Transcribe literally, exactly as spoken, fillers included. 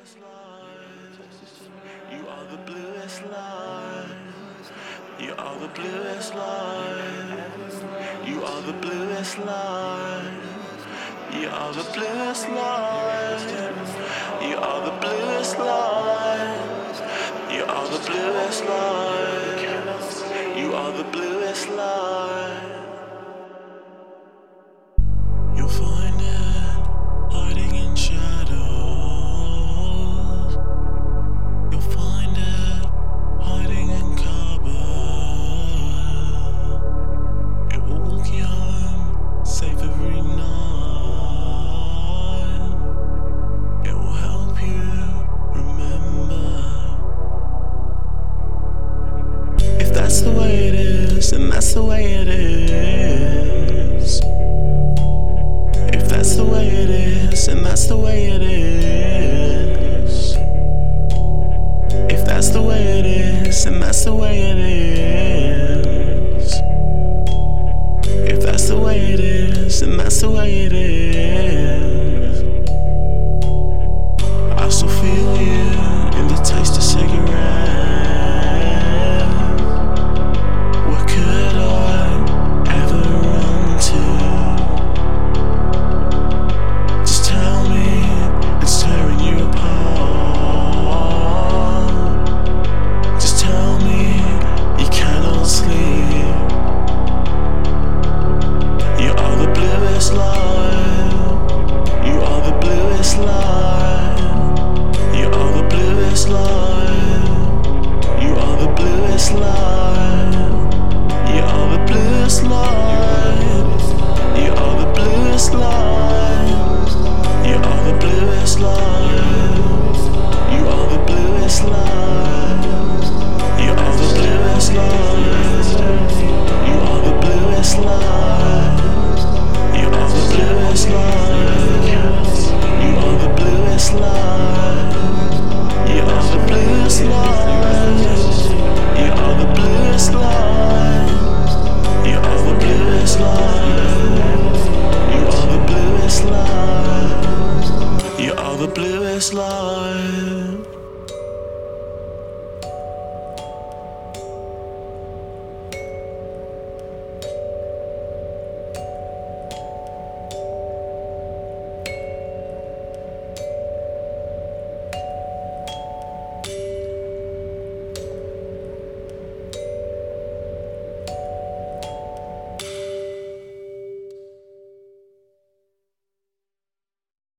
bluest light. You are the bluest light. You are the bluest light. You are the bluest light. You are the bluest light. You are the bluest light. You are the bluest light. You are the bluest light. You'll find it hiding in shadows. You'll find it hiding in cupboard. It will walk you home safe every night. It will help you remember. If that's the way it is, then that's the way it is. If that's the way it is, and that's the way it is. If that's the way it is, and that's the way it is. If that's the way it is, and that's the way it is. I still feel you in the taste of cigarette. Where could I ever run to? Just tell me it's tearing you apart. Just tell me you cannot sleep. You are the bluest light. You are the bluest light. You are the bluest light. You are the bluest light. You are the bluest light. You are the bluest light. You are the bluest light. You are the bluest light. You are the bluest light. You are the bluest light. You are the bluest light. You are the bluest light. You are the bluest light. You are the bluest light. You are the bluest light. You are the bluest light. You are the bluest light.